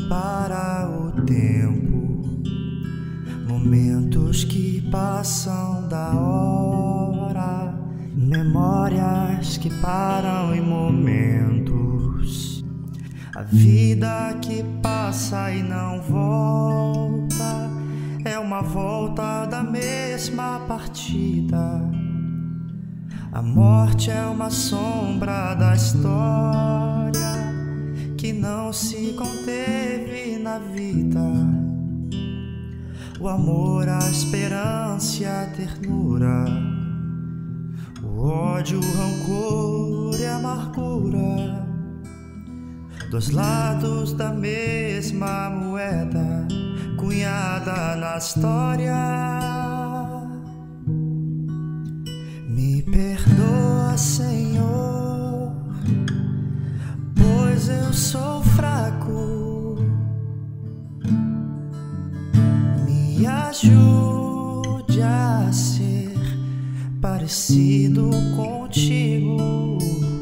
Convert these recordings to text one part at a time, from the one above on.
para o tempo, momentos que passam da hora, memórias que param em momentos, a vida que passa e não volta, é uma volta da mesma partida. A morte é uma sombra da história que não se conteve na vida. O amor, a esperança e a ternura, o ódio, o rancor e a amargura, dois lados da mesma moeda, cunhada na história. Me perdoa, Senhor, pois eu sou fraco. Me ajude a ser parecido contigo.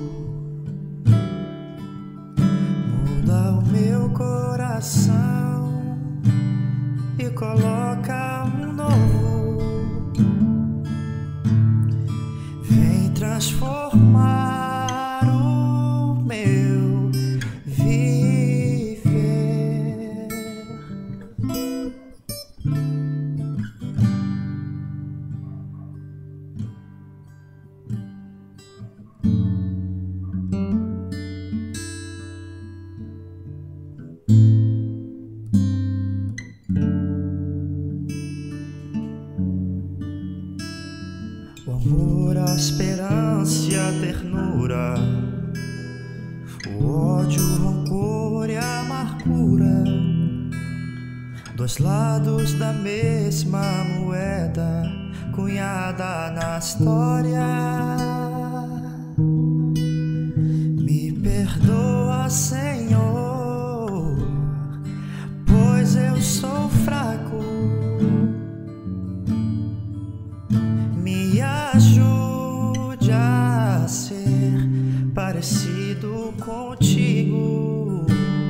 Muda o meu coração e coloca um novo. Vem transformar o meu viver. O amor, a esperança e a ternura, o ódio, o rancor e a amargura, dois lados da mesma moeda, cunhada na história. Me perdoa, Senhor, pois eu sou fraco. Me ajude a ser parecido contigo.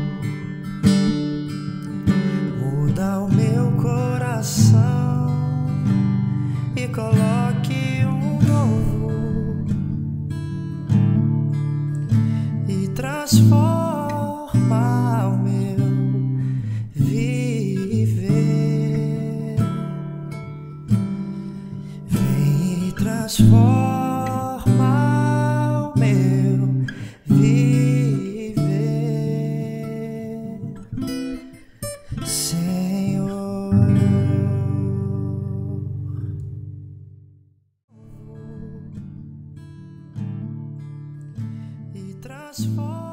Muda o meu coração e coloque um novo. E transforma o meu viver. Transforma o meu viver, Senhor. E transforma